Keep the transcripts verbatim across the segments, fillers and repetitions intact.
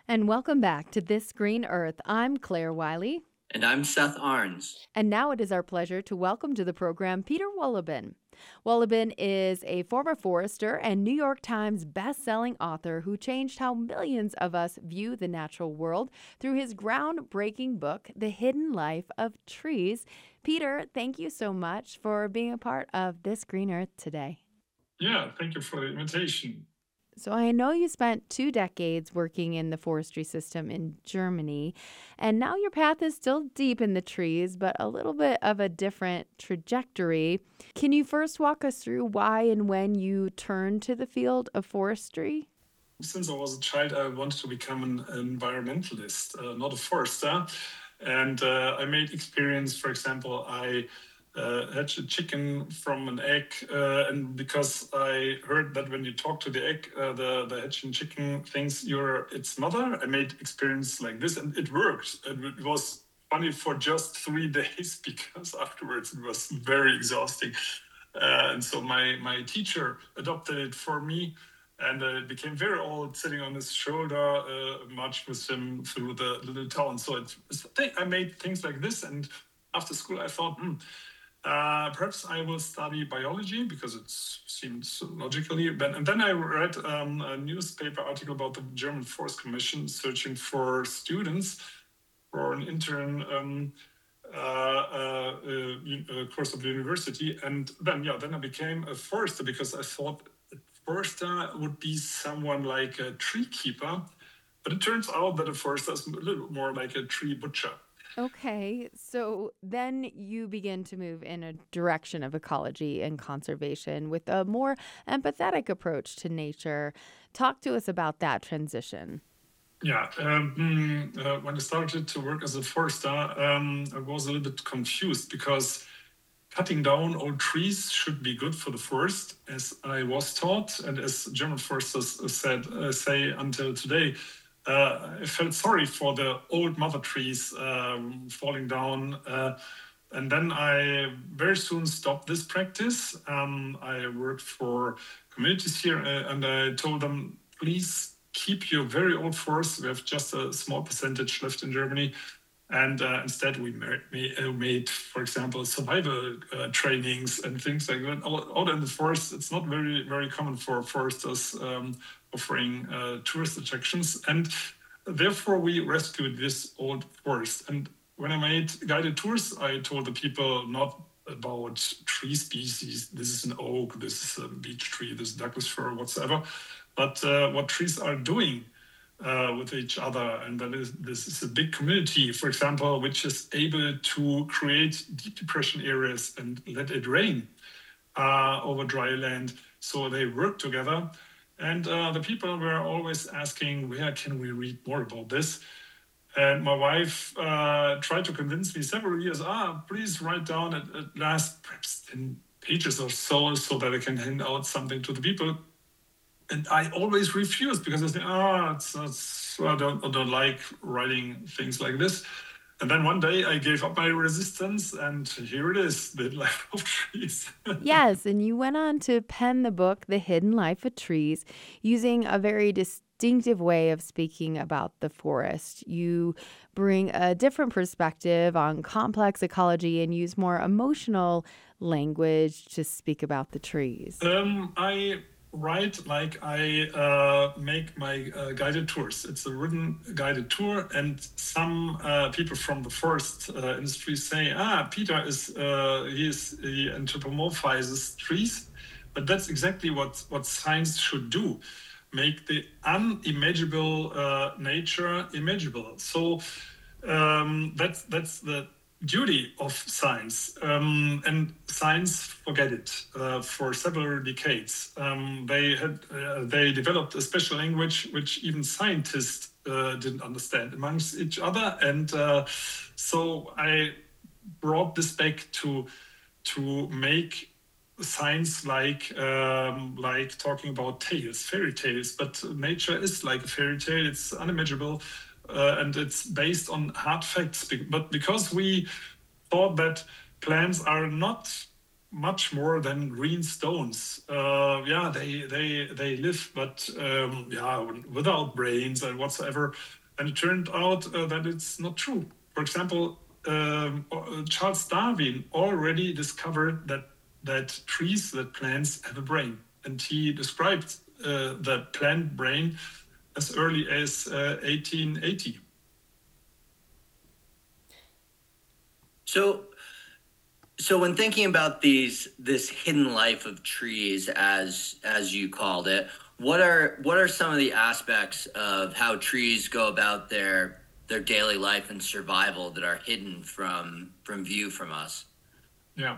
And welcome back to This Green Earth. I'm Claire Wiley. And I'm Seth Arns. And now it is our pleasure to welcome to the program Peter Wohlleben. Wohlleben is a former forester and New York Times best-selling author who changed how millions of us view the natural world through his groundbreaking book, The Hidden Life of Trees. Peter, thank you so much for being a part of This Green Earth today. Yeah, thank you for the invitation. So I know you spent two decades working in the forestry system in Germany, and now your path is still deep in the trees, but a little bit of a different trajectory. Can you first walk us through why and when you turned to the field of forestry? Since I was a child, I wanted to become an environmentalist, uh, not a forester. And uh, I made experience, for example, I Uh, hatch a chicken from an egg, uh, and because I heard that when you talk to the egg, uh, the the hatching chicken thinks you're its mother. I made experience like this, and it worked. And it was funny for just three days because afterwards it was very exhausting. Uh, and so my my teacher adopted it for me, and uh, it became very old, sitting on his shoulder, uh, marched with him through the little town. So it, I made things like this, and after school I thought. Hmm, Uh, perhaps I will study biology because it seems logically. And then I read um, a newspaper article about the German Forest Commission searching for students for an intern um, uh, uh, uh, course of the university. And then, yeah, then I became a forester because I thought a forester would be someone like a tree keeper. But it turns out that a forester is a little more like a tree butcher. Okay, so then you begin to move in a direction of ecology and conservation with a more empathetic approach to nature. Talk to us about that transition. Yeah, um, uh, when I started to work as a forester, um, I was a little bit confused because cutting down old trees should be good for the forest, as I was taught, and as German foresters said uh, say until today. Uh, I felt sorry for the old mother trees um, falling down. Uh, and then I very soon stopped this practice. Um, I worked for communities here uh, and I told them, please keep your very old forests. We have just a small percentage left in Germany. And uh, instead we made, made, for example, survival uh, trainings and things like that. Out in the forest, it's not very, very common for foresters um, offering uh, tourist attractions. And therefore, we rescued this old forest. And when I made guided tours, I told the people not about tree species. This is an oak, this is a beech tree, this is Douglas fir, whatsoever. But uh, what trees are doing Uh, with each other, and that is this is a big community, for example, which is able to create deep depression areas and let it rain uh, over dry land. So they work together, and uh, the people were always asking, where can we read more about this? And my wife uh, tried to convince me several years, ah, please write down at, at last perhaps ten pages or so, so that I can hand out something to the people. And I always refused because I think, oh, it's, it's, I, don't, I don't like writing things like this. And then one day I gave up my resistance, and here it is, The Hidden Life of Trees. Yes, and you went on to pen the book, The Hidden Life of Trees, using a very distinctive way of speaking about the forest. You bring a different perspective on complex ecology and use more emotional language to speak about the trees. Um, I... Right, like I uh, make my uh, guided tours. It's a written guided tour, and some uh, people from the forest uh, industry say, "Ah, Peter is uh, he is he anthropomorphizes trees," but that's exactly what what science should do: make the unimaginable uh, nature imaginable. So um, that's that's the duty of science, um, and science forget it uh, for several decades. Um, they had uh, they developed a special language which even scientists uh, didn't understand amongst each other, and uh, so I brought this back to to make science like um, like talking about tales, fairy tales. But nature is like a fairy tale; it's unimaginable. Uh, and it's based on hard facts. But because we thought that plants are not much more than green stones. Uh, yeah, they they they live, but um, yeah, without brains and whatsoever. And it turned out uh, that it's not true. For example, um, uh, Charles Darwin already discovered that that trees, that plants have a brain, and he described uh, the plant brain as early as uh, eighteen eighty. So, so when thinking about these this hidden life of trees, as as you called it, what are what are some of the aspects of how trees go about their their daily life and survival that are hidden from from view from us? Yeah.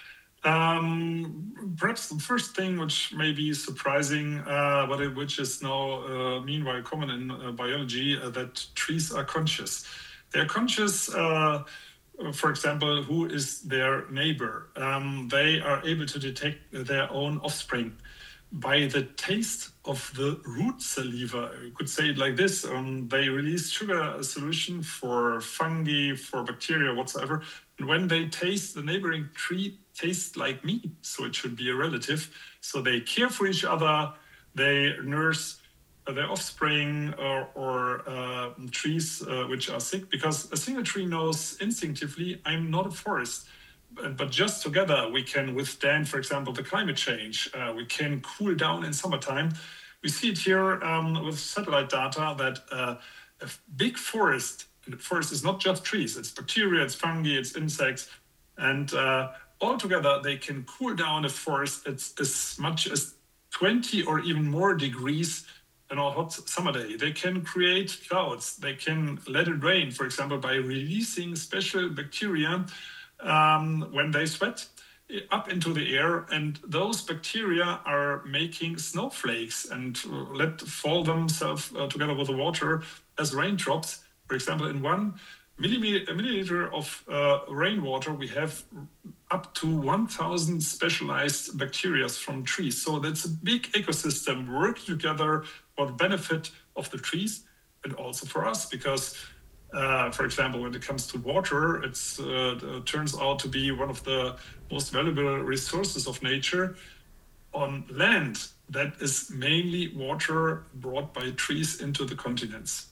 Um, perhaps the first thing, which may be surprising, uh, but it, which is now uh, meanwhile common in uh, biology, uh, that trees are conscious. They are conscious. Uh, for example, who is their neighbor? Um, they are able to detect their own offspring by the taste of the root saliva. You could say it like this: um, they release sugar solution for fungi, for bacteria, whatsoever. And when they taste, the neighboring tree tastes like me, so it should be a relative. So they care for each other. They nurse their offspring or, or uh, trees uh, which are sick, because a single tree knows instinctively, I'm not a forest. But, but just together we can withstand, for example, the climate change. Uh, we can cool down in summertime. We see it here um, with satellite data that uh, a big forest, and the forest is not just trees, it's bacteria, it's fungi, it's insects, and uh, all together they can cool down a forest it's as much as twenty or even more degrees on a hot summer day. They can create clouds. They can let it rain, for example, by releasing special bacteria um, when they sweat up into the air. And those bacteria are making snowflakes and uh, let fall themselves uh, together with the water as raindrops. For example, in one millimeter, milliliter of uh, rainwater, we have up to one thousand specialized bacteria from trees. So that's a big ecosystem working together for the benefit of the trees and also for us, because uh, for example, when it comes to water, it uh, turns out to be one of the most valuable resources of nature. On land, that is mainly water brought by trees into the continents.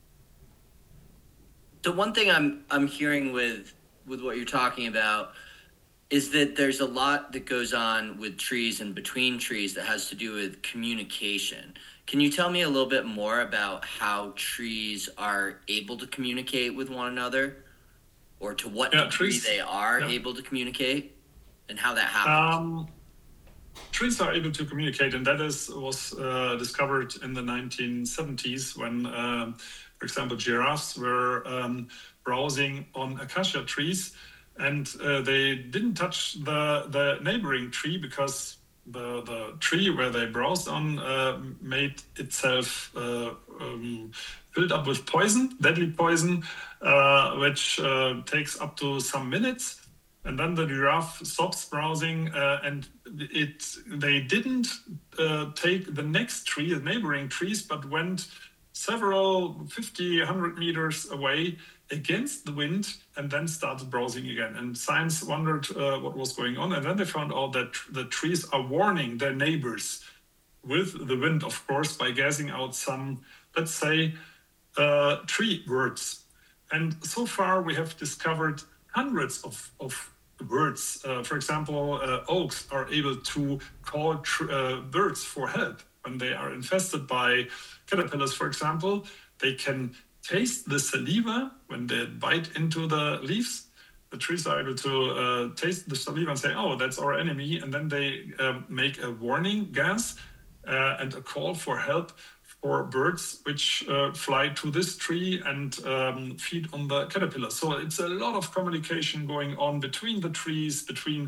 So one thing I'm I'm hearing with with what you're talking about is that there's a lot that goes on with trees and between trees that has to do with communication. Can you tell me a little bit more about how trees are able to communicate with one another, or to what Yeah, degree trees- they are yeah. able to communicate, and how that happens? Um, trees are able to communicate, and that is was uh, discovered in the nineteen seventies when, um, for example, giraffes were um, browsing on acacia trees, and uh, they didn't touch the the neighboring tree because the the tree where they browsed on uh, made itself uh, um, filled up with poison, deadly poison, uh, which uh, takes up to some minutes. And then the giraffe stops browsing, uh, and it they didn't uh, take the next tree, the neighboring trees, but went several fifty, one hundred meters away against the wind and then started browsing again. And science wondered uh, what was going on. And then they found out that the trees are warning their neighbors with the wind, of course, by gassing out some, let's say, uh, tree words. And so far we have discovered hundreds of, of words. Uh, for example, uh, oaks are able to call tr- uh, birds for help when they are infested by caterpillars, for example. They can taste the saliva when they bite into the leaves. The trees are able to uh, taste the saliva and say, oh, that's our enemy. And then they um, make a warning gas uh, and a call for help for birds which uh, fly to this tree and um, feed on the caterpillar. So it's a lot of communication going on between the trees, between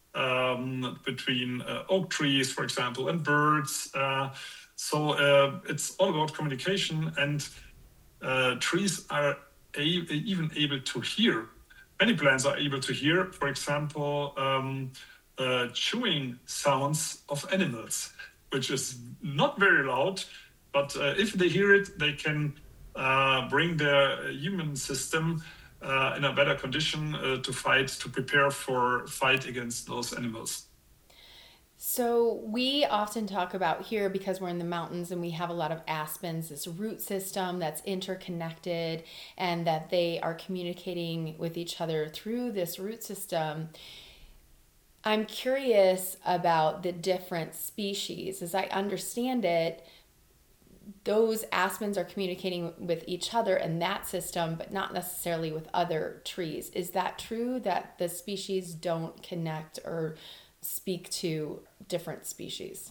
um, between uh, oak trees, for example, and birds. Uh, so uh, it's all about communication, and uh, trees are a- even able to hear. Many plants are able to hear, for example, um, uh, chewing sounds of animals, which is not very loud, but uh, if they hear it, they can uh, bring their human system uh, in a better condition uh, to fight, to prepare for fight against those animals. So we often talk about here, because we're in the mountains and we have a lot of aspens, this root system that's interconnected and that they are communicating with each other through this root system. I'm curious about the different species. As I understand it, those aspens are communicating with each other in that system, but not necessarily with other trees. Is that true, that the species don't connect or speak to different species?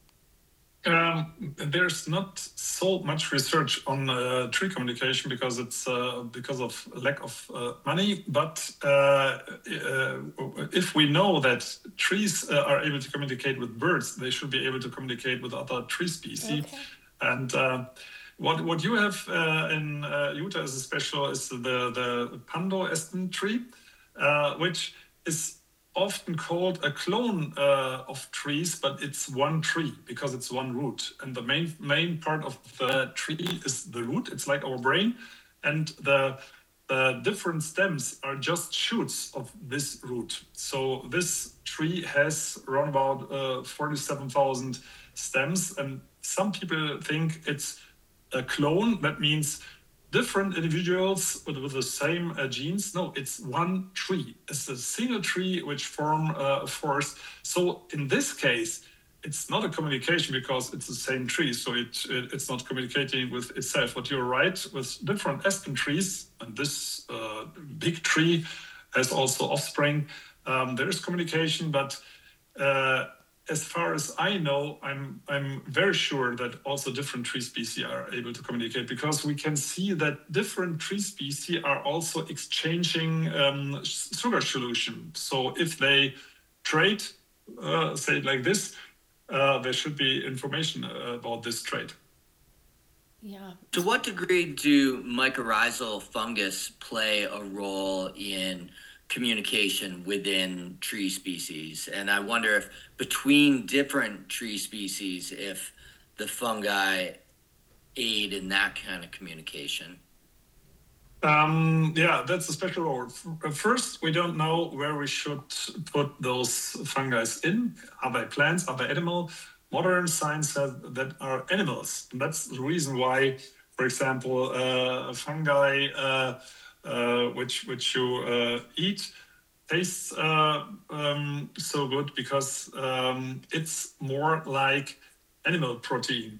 Um, there's not so much research on uh, tree communication because it's uh, because of lack of uh, money. But uh, uh, if we know that trees uh, are able to communicate with birds, they should be able to communicate with other tree species. Okay. And uh, what what you have uh, in uh, Utah is special is the the Pando aspen tree, uh, which is often called a clone uh, of trees, but it's one tree because it's one root. And the main main part of the tree is the root. It's like our brain, and the the different stems are just shoots of this root. So this tree has around about uh, forty-seven thousand stems, and some people think it's a clone. That means different individuals with, with the same uh, genes. No, it's one tree. It's a single tree which form uh, a forest. So in this case, it's not a communication because it's the same tree. So it, it it's not communicating with itself. But you're right, with different aspen trees, and this uh, big tree has also offspring, um, there is communication, but uh, as far as I know, I'm I'm very sure that also different tree species are able to communicate, because we can see that different tree species are also exchanging um, sugar solution. So if they trade, uh, say it like this, uh, there should be information uh, about this trade. Yeah. To what degree do mycorrhizal fungus play a role in communication within tree species? And I wonder if between different tree species, if the fungi aid in that kind of communication. Um, yeah, that's a special role. First, we don't know where we should put those fungi in. Are they plants? Are they animal? Modern science says that are animals. And that's the reason why, for example, uh, fungi uh, uh, which which you uh, eat tastes uh, um, so good because um, it's more like animal protein.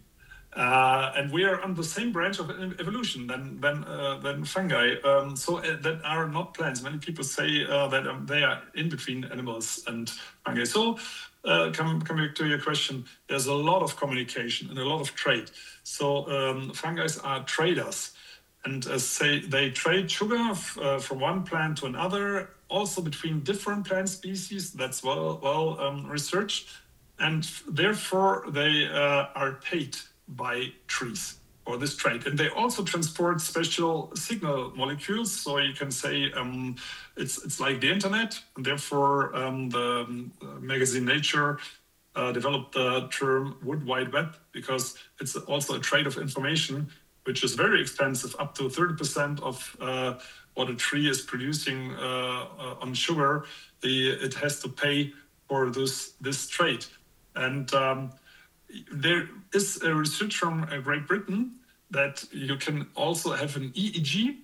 Uh, and we are on the same branch of evolution than than uh, than fungi. Um, so uh, that are not plants. Many people say uh, that um, they are in between animals and fungi. So uh, come coming to your question, there's a lot of communication and a lot of trade. So um, fungi are traders, and uh, say they trade sugar f- uh, from one plant to another, also between different plant species. That's well well um, researched, and therefore they uh, are paid by trees for this trade. And they also transport special signal molecules. So you can say um, it's it's like the internet. And therefore, um, the um, magazine Nature uh, developed the term Wood Wide Web, because it's also a trade of information, which is very expensive, up to thirty percent of uh, what a tree is producing uh, uh, on sugar. The, it has to pay for this, this trade. And um, there is a research from uh, Great Britain that you can also have an E E G,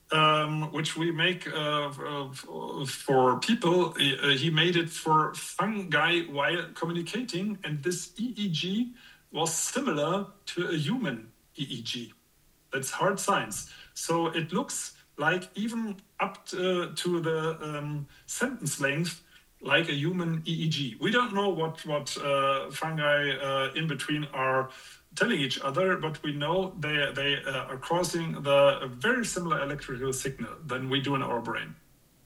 um, which we make uh, f- for people. Uh, he made it for fungi while communicating, and this E E G was similar to a human E E G. That's hard science. So it looks like even up to, to the um, sentence length, like a human E E G. We don't know what what uh, fungi uh, in between are telling each other, but we know they they uh, are causing the very similar electrical signal than we do in our brain.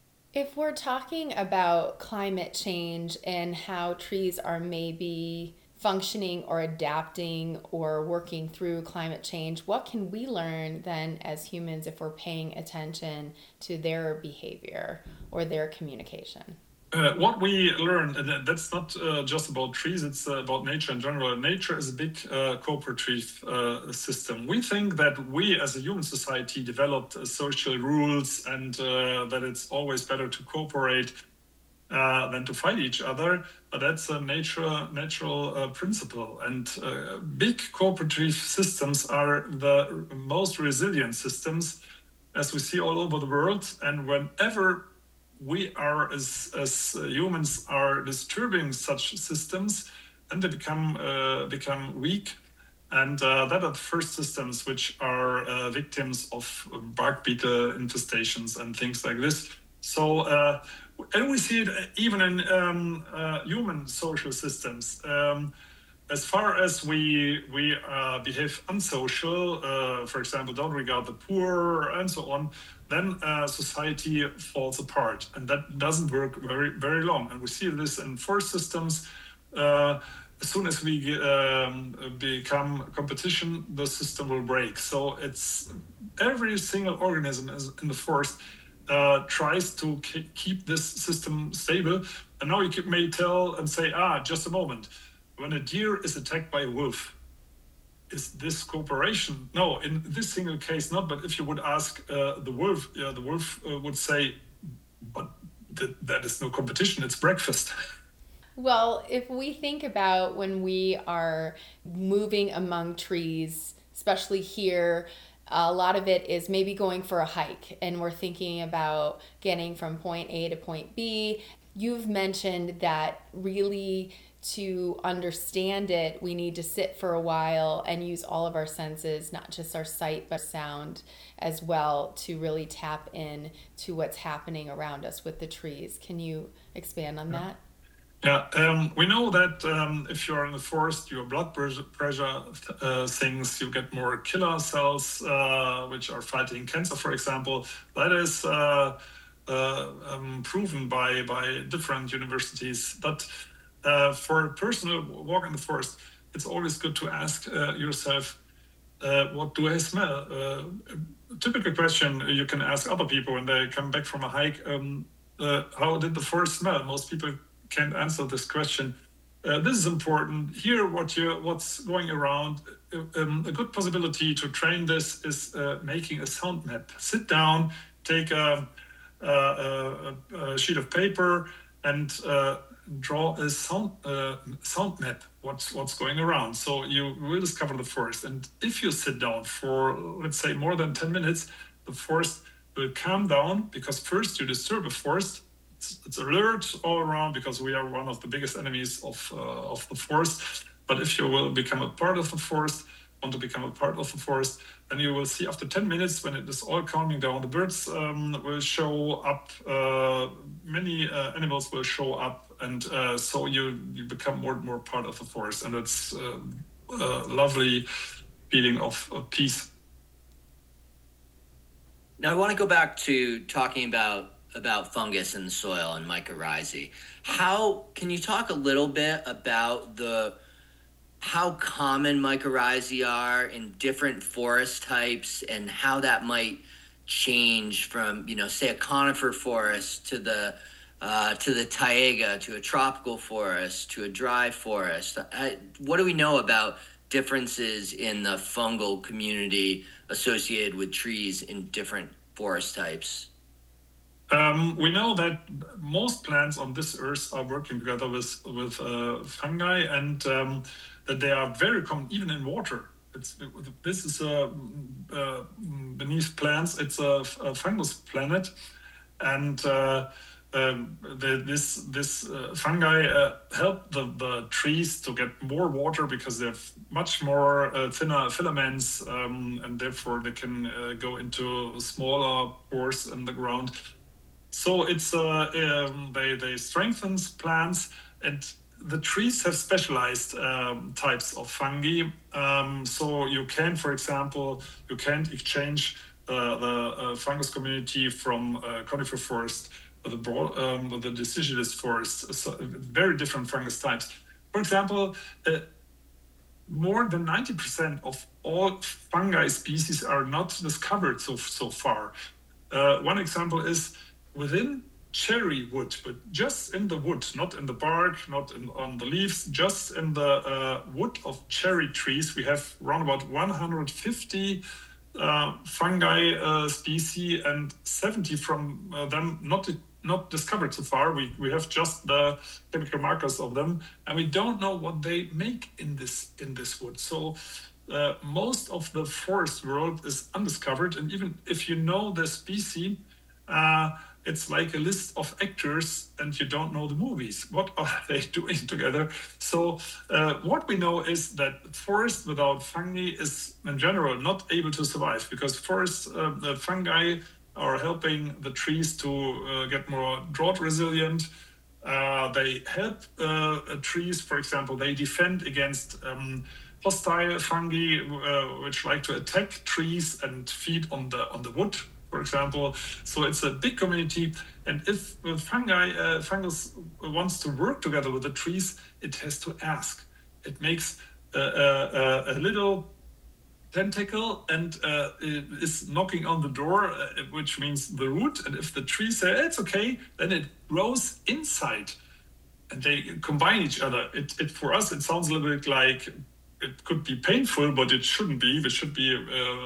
If we're talking about climate change and how trees are maybe functioning or adapting or working through climate change, what can we learn then as humans if we're paying attention to their behavior or their communication? Uh, what we learn, and that's not uh, just about trees, it's uh, about nature in general. Nature is a big uh, cooperative uh, system. We think that we as a human society developed uh, social rules and uh, that it's always better to cooperate uh, than to fight each other, but that's a nature, natural uh, principle. And uh, big cooperative systems are the most resilient systems, as we see all over the world. And whenever we are as, as humans are disturbing such systems, and they become uh, become weak, and uh, that are the first systems which are uh, victims of bark beetle infestations and things like this. So uh, and we see it even in um, uh, human social systems. Um, as far as we we uh, behave unsocial, uh, for example, don't regard the poor and so on, then uh, society falls apart, and that doesn't work very very long. And we see this in forest systems. Uh, as soon as we um, become competition, the system will break. So it's every single organism is in the forest uh, tries to k- keep this system stable. And now you may tell and say, ah, just a moment. When a deer is attacked by a wolf, is this cooperation? No, in this single case, not. But if you would ask uh, the wolf, yeah, the wolf uh, would say, but th- that is no competition, it's breakfast. Well, if we think about when we are moving among trees, especially here, a lot of it is maybe going for a hike and we're thinking about getting from point A to point B. You've mentioned that really to understand it, we need to sit for a while and use all of our senses, not just our sight, but sound as well, to really tap in to what's happening around us with the trees. Can you expand on that? Yeah, um, we know that um, if you're in the forest, your blood pressure, pressure uh, sinks, you get more killer cells, uh, which are fighting cancer, for example. That is uh, uh, um, proven by, by different universities. But uh, for a personal walk in the forest, it's always good to ask uh, yourself, uh, what do I smell? Uh, a typical question you can ask other people when they come back from a hike, um, uh, how did the forest smell? Most people can't answer this question. Uh, this is important. Hear what you what's going around. Um, a good possibility to train this is uh, making a sound map. Sit down, take a, a, a, a sheet of paper, and uh, draw a sound uh, sound map. What's what's going around. So you will discover the forest. And if you sit down for, let's say, more than ten minutes, the forest will calm down, because first you disturb a forest. It's, it's alert all around because we are one of the biggest enemies of uh, of the forest. But if you will become a part of the forest, want to become a part of the forest, then you will see after ten minutes, when it is all calming down, the birds um, will show up, uh, many uh, animals will show up, and uh, so you you become more and more part of the forest, and it's uh, a lovely feeling of, of peace. Now I want to go back to talking about about fungus in the soil and mycorrhizae. How can you talk a little bit about the how common mycorrhizae are in different forest types and how that might change from, you know, say a conifer forest to the uh, to the taiga, to a tropical forest, to a dry forest? I, what do we know about differences in the fungal community associated with trees in different forest types? Um, we know that most plants on this earth are working together with with uh, fungi, and um, that they are very common even in water. It's this is a uh, beneath plants. It's a, a fungus planet, and uh, um, the, this this uh, fungi uh, help the, the trees to get more water because they have much more uh, thinner filaments, um, and therefore they can uh, go into smaller pores in the ground. So it's uh, um, they they strengthen plants, and the trees have specialized um, types of fungi. Um, so you can, for example, you can't exchange uh, the uh, fungus community from uh, conifer forest or the broad, um, the deciduous forest. So very different fungus types. For example, uh, more than ninety percent of all fungi species are not discovered so so far. Uh, one example is, within cherry wood, but just in the wood, not in the bark, not in, on the leaves, just in the uh, wood of cherry trees. We have around about one hundred fifty uh, fungi uh, species, and seventy from uh, them not not discovered so far. We we have just the chemical markers of them, and we don't know what they make in this in this wood. So uh, most of the forest world is undiscovered, and even if you know the species, uh, it's like a list of actors and you don't know the movies. What are they doing together? So uh, what we know is that forest without fungi is in general not able to survive, because forest uh, the fungi are helping the trees to uh, get more drought resilient. Uh, they help uh, trees, for example, they defend against um, hostile fungi uh, which like to attack trees and feed on the on the wood, for example. So it's a big community, and if uh, fungi uh, fungus wants to work together with the trees, it has to ask. It makes uh, uh, a little tentacle and uh, is knocking on the door, uh, which means the root. And if the tree says it's okay, then it grows inside, and they combine each other. It, it for us it sounds a little bit like it could be painful, but it shouldn't be. It should be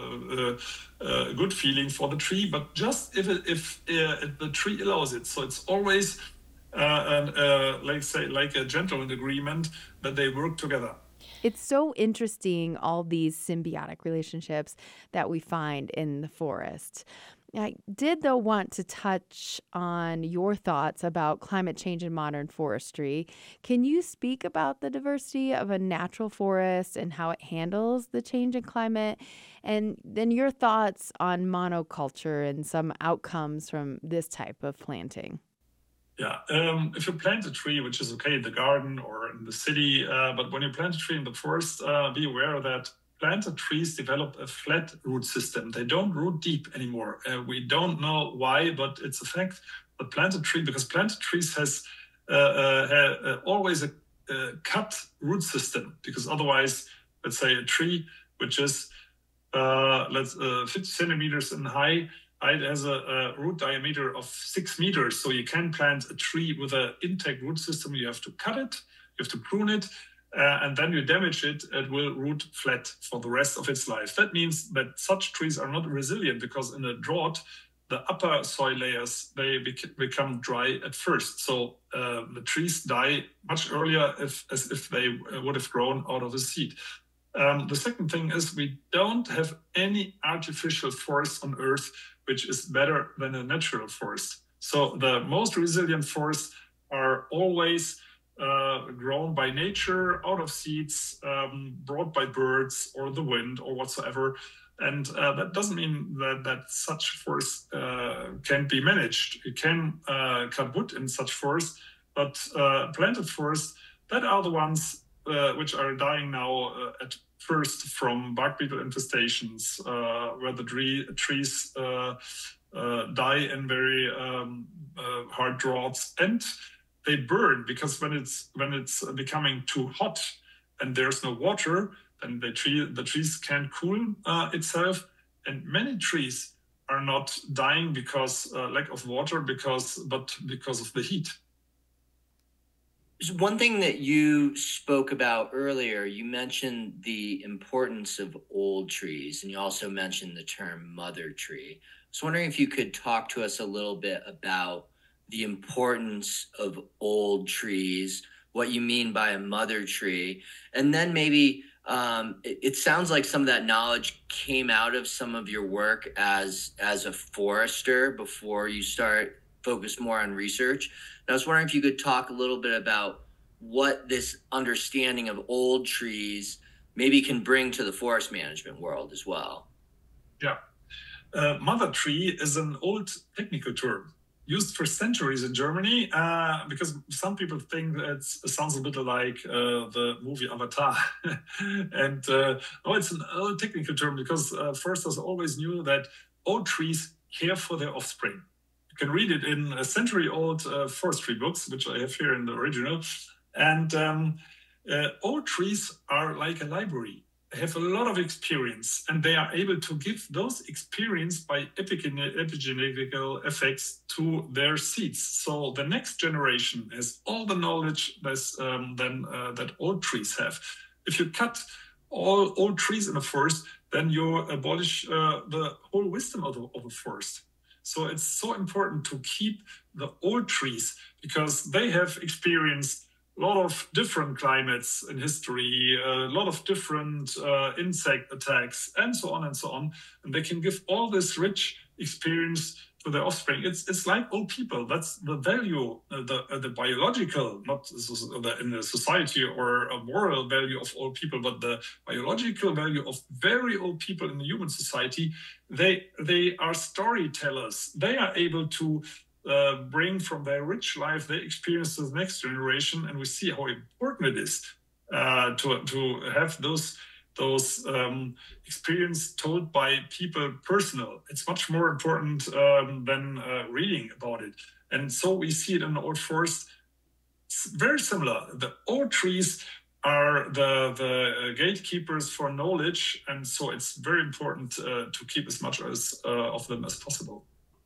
a, a, a good feeling for the tree. But just if it, if uh, the tree allows it, so it's always uh, an, uh, like say like a gentleman agreement that they work together. It's so interesting, all these symbiotic relationships that we find in the forest. I did, though, want to touch on your thoughts about climate change in modern forestry. Can you speak about the diversity of a natural forest and how it handles the change in climate? And then your thoughts on monoculture and some outcomes from this type of planting. Yeah, um, if you plant a tree, which is okay in the garden or in the city, uh, but when you plant a tree in the forest, uh, be aware that planted trees develop a flat root system. They don't root deep anymore. Uh, we don't know why, but it's a fact. But planted tree, because planted trees has uh, uh, uh, always a, a cut root system, because otherwise, let's say a tree which is uh, let's uh, fifty centimeters in high, it has a, a root diameter of six meters. So you can plant a tree with an intact root system. You have to cut it, you have to prune it, uh, and then you damage it. It will root flat for the rest of its life. That means that such trees are not resilient, because in a drought, the upper soil layers, they bec- become dry at first. So uh, the trees die much earlier if, as if they would have grown out of a seed. Um, the second thing is we don't have any artificial forest on Earth which is better than a natural forest. So the most resilient forests are always uh, grown by nature, out of seeds, um, brought by birds or the wind or whatsoever. And uh, that doesn't mean that, that such forests uh, can be managed. You can uh, cut wood in such forests, but uh, planted forests, that are the ones uh, which are dying now uh, at first from bark beetle infestations, uh, where the tree, trees uh, uh, die in very um, uh, hard droughts, and they burn, because when it's when it's becoming too hot and there's no water, then the tree the trees can't cool uh, itself, and many trees are not dying because uh, lack of water, because but because of the heat. One thing that you spoke about earlier, you mentioned the importance of old trees, and you also mentioned the term mother tree. I was wondering if you could talk to us a little bit about the importance of old trees, what you mean by a mother tree, and then maybe um, it, it sounds like some of that knowledge came out of some of your work as as a forester before you start focus more on research. And I was wondering if you could talk a little bit about what this understanding of old trees maybe can bring to the forest management world as well. Yeah. Uh, mother tree is an old technical term used for centuries in Germany, uh, because some people think that it sounds a bit like uh, the movie Avatar. and uh, oh, it's an old technical term because uh, foresters always knew that old trees care for their offspring. You can read it in a century-old uh, forestry books, which I have here in the original. And um, uh, old trees are like a library. have a lot of experience, and they are able to give those experience by epigene- epigenetical effects to their seeds. So the next generation has all the knowledge that's, um, than, uh, that old trees have. If you cut all old trees in a forest, then you abolish uh, the whole wisdom of the, of the forest. So it's so important to keep the old trees because they have experienced a lot of different climates in history, a lot of different uh, insect attacks, and so on and so on. And they can give all this rich experience to their offspring. It's it's like old people. That's the value, uh, the uh, the biological, not the, in the society or a moral value of old people, but the biological value of very old people in the human society. They they are storytellers. They are able to uh, bring from their rich life their experience to the next generation, and we see how important it is uh, to to have those. those um, experience told by people personal. It's much more important um, than uh, reading about it. And so we see it in the old forest. It's very similar. The old trees are the, the gatekeepers for knowledge. And so it's very important uh, to keep as much as uh, of them as possible.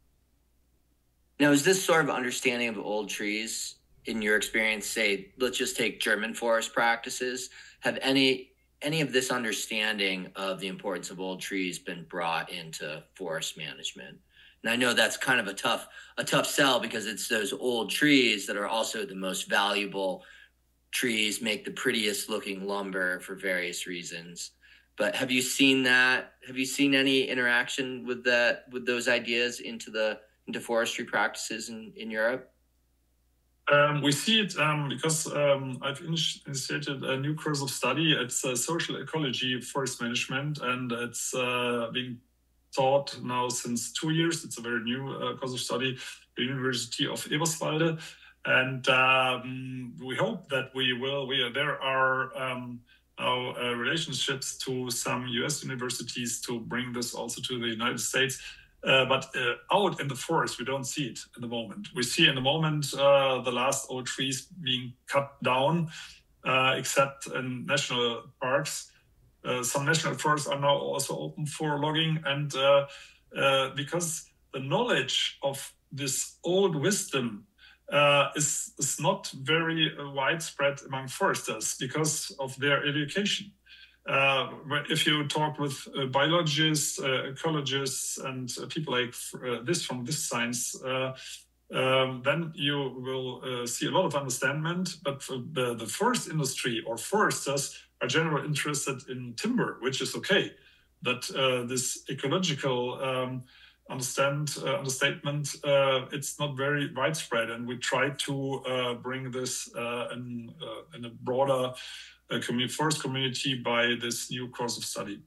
Now, is this sort of understanding of old trees, in your experience, say, let's just take German forest practices, have any any of this understanding of the importance of old trees been brought into forest management? And I know that's kind of a tough a tough sell because it's those old trees that are also the most valuable trees, make the prettiest looking lumber for various reasons. But have you seen that? Have you seen any interaction with that, with those ideas into the into forestry practices in, in Europe? Um, we see it um, because um, I've initiated a new course of study. It's uh, social ecology forest management, and it's uh, being taught now since two years. It's a very new uh, course of study at the University of Eberswalde, and um, we hope that we will. We there are um, now uh, relationships to some U S universities to bring this also to the United States. Uh, but uh, out in the forest, we don't see it in the moment. We see in the moment uh, the last old trees being cut down, uh, except in national parks. Uh, some national forests are now also open for logging. And uh, uh, because the knowledge of this old wisdom uh, is, is not very uh, widespread among foresters because of their education. Uh, if you talk with uh, biologists, uh, ecologists, and uh, people like uh, this from this science, uh, um, then you will uh, see a lot of understanding. But for the, the forest industry or foresters are generally interested in timber, which is okay. But uh, this ecological um, understand uh, understatement, uh, it's not very widespread, and we try to uh, bring this uh, in, uh, in a broader a community, forest community by this new course of study.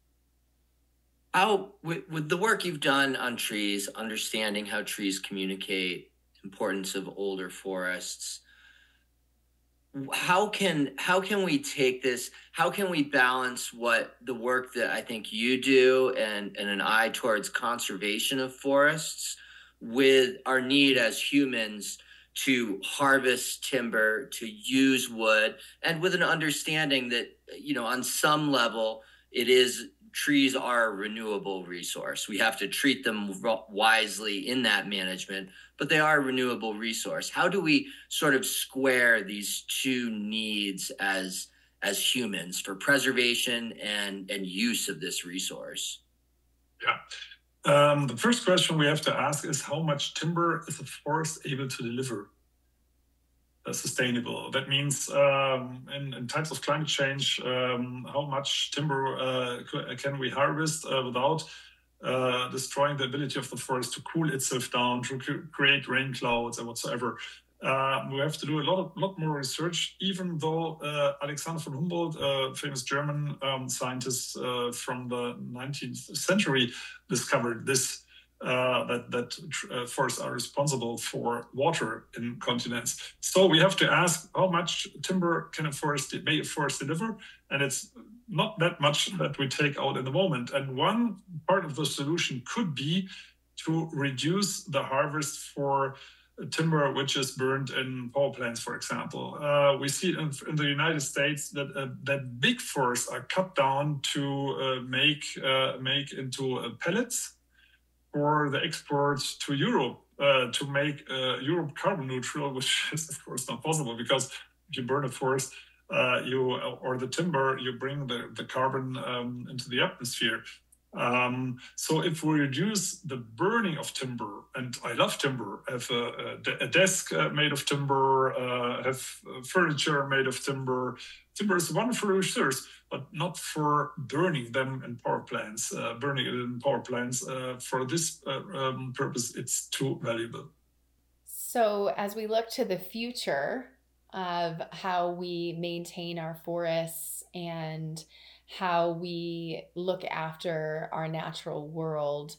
How, with, with the work you've done on trees, understanding how trees communicate, importance of older forests, how can how can we take this? How can we balance what the work that I think you do and, and an eye towards conservation of forests with our need as humans to harvest timber, to use wood, and with an understanding that, you know, on some level, it is trees are a renewable resource. We have to treat them wisely in that management, but they are a renewable resource. How do we sort of square these two needs as as humans for preservation and, and use of this resource? Yeah. Um, the first question we have to ask is how much timber is a forest able to deliver uh, sustainable? That means um, in, in times of climate change, um, how much timber uh, can we harvest uh, without uh, destroying the ability of the forest to cool itself down, to create rain clouds or whatsoever. Uh, we have to do a lot, of, lot more research, even though uh, Alexander von Humboldt, a famous German um, scientist uh, from the nineteenth century, discovered this, uh, that, that uh, forests are responsible for water in continents. So we have to ask how much timber can a forest, may a forest deliver? And it's not that much that we take out in the moment. And one part of the solution could be to reduce the harvest for timber which is burned in power plants, for example. Uh, we see in, in the United States that uh, that big forests are cut down to uh, make uh, make into uh, pellets for the export to Europe uh, to make uh, Europe carbon neutral, which is of course not possible, because if you burn a forest, uh, you or the timber, you bring the, the carbon um, into the atmosphere. Um, so if we reduce the burning of timber, and I love timber, I have a, a, a desk uh, made of timber, uh, have furniture made of timber. Timber is a wonderful resource, but not for burning them in power plants. Uh, burning it in power plants, uh, for this uh, um, purpose, it's too valuable. So as we look to the future of how we maintain our forests and how we look after our natural world,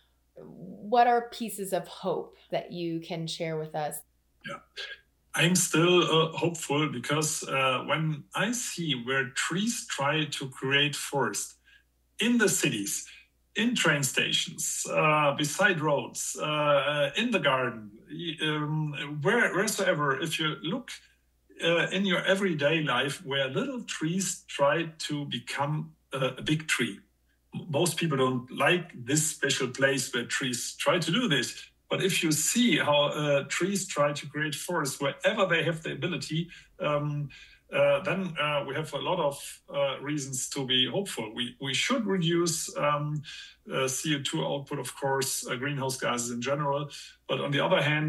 what are pieces of hope that you can share with us? Yeah, I'm still uh, hopeful, because uh, when I see where trees try to create forest in the cities, in train stations, uh, beside roads, uh, in the garden, um, where, wheresoever, if you look Uh, in your everyday life, where little trees try to become uh, a big tree. Most people don't like this special place where trees try to do this. But if you see how uh, trees try to create forests wherever they have the ability, um, uh, then uh, we have a lot of uh, reasons to be hopeful. We, we should reduce um, uh, C O two output, of course, uh, greenhouse gases in general. But on the other hand,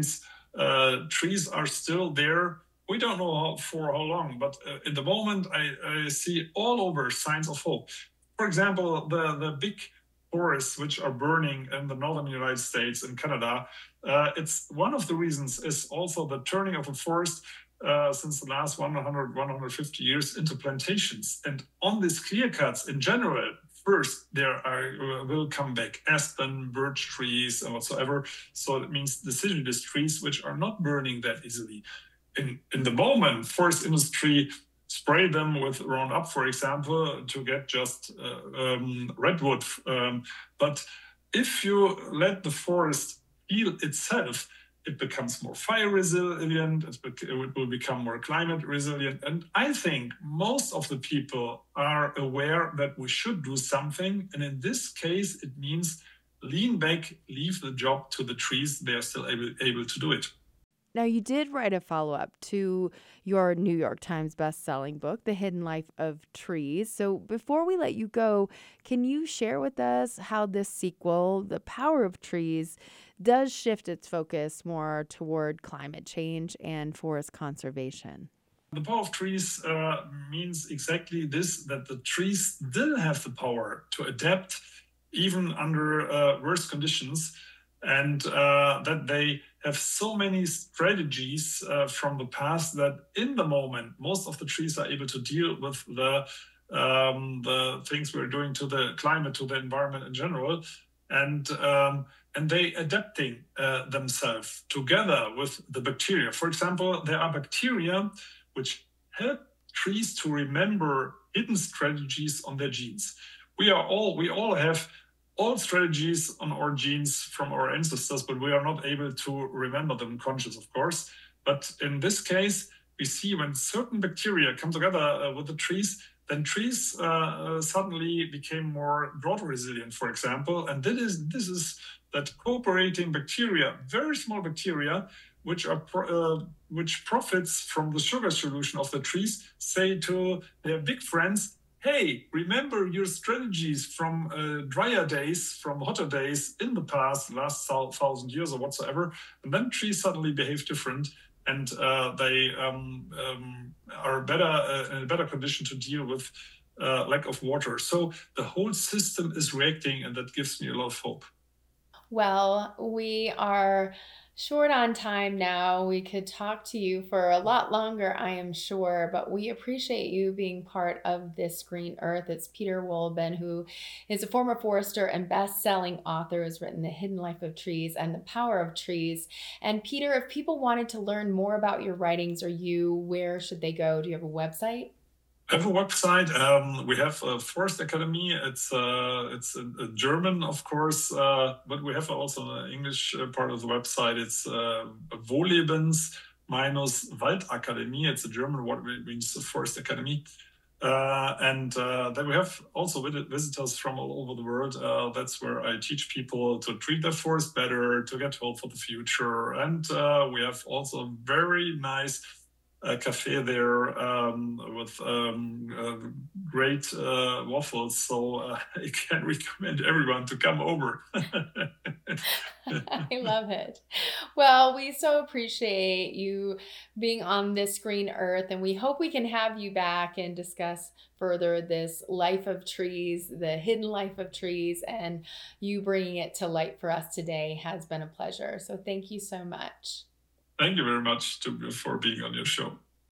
uh, trees are still there. We don't know how, for how long, but uh, in the moment, I, I see all over signs of hope. For example, the, the big forests which are burning in the northern United States and Canada, uh, it's one of the reasons is also the turning of a forest uh, since the last one hundred, one hundred fifty years into plantations. And on these clear cuts in general, first there are, uh, will come back aspen, birch trees, and whatsoever. So it means deciduous trees which are not burning that easily. In, in the moment, forest industry spray them with Roundup, for example, to get just uh, um, redwood. Um, but if you let the forest heal itself, it becomes more fire resilient, it will become more climate resilient. And I think most of the people are aware that we should do something. And in this case, it means lean back, leave the job to the trees. They are still able, able to do it. Now, you did write a follow-up to your New York Times best-selling book, The Hidden Life of Trees. So before we let you go, can you share with us how this sequel, The Power of Trees, does shift its focus more toward climate change and forest conservation? The power of trees uh, means exactly this, that the trees still have the power to adapt even under uh, worse conditions, and uh, that they have so many strategies uh, from the past that in the moment, most of the trees are able to deal with the, um, the things we're doing to the climate, to the environment in general. And, um, and they adapting uh, themselves together with the bacteria. For example, there are bacteria which help trees to remember hidden strategies on their genes. We are all, we all have all strategies on our genes from our ancestors, but we are not able to remember them conscious, of course. But in this case, we see when certain bacteria come together uh, with the trees, then trees uh, suddenly became more drought resilient, for example. And this is, this is that cooperating bacteria, very small bacteria, which are pro- uh, which profits from the sugar solution of the trees, say to their big friends, hey, remember your strategies from uh, drier days, from hotter days in the past, last thousand years or whatsoever. And then trees suddenly behave different, and uh, they um, um, are better uh, in a better condition to deal with uh, lack of water. So the whole system is reacting, and that gives me a lot of hope. Well, we are short on time now. We could talk to you for a lot longer, I am sure, but we appreciate you being part of this Green Earth. It's Peter Wohlleben, who is a former forester and best-selling author, has written The Hidden Life of Trees and The Power of Trees. And Peter, if people wanted to learn more about your writings or you, where should they go? Do you have a website? I have a website. Um, we have a Forest Academy. It's uh, it's a, a German, of course, uh, but we have also an English uh, part of the website. It's uh, Wohllebens minus Waldakademie. It's a German word, which means Forest Academy. Uh, and uh, then we have also visitors from all over the world. Uh, that's where I teach people to treat their forest better, to get help for the future. And uh, we have also a very nice uh, cafe there um, with um, uh, great uh, waffles. So uh, I can recommend everyone to come over. I love it. Well, we so appreciate you being on this green earth, and we hope we can have you back and discuss further this life of trees, the hidden life of trees, and you bringing it to light for us today has been a pleasure. So thank you so much. Thank you very much to, for being on your show.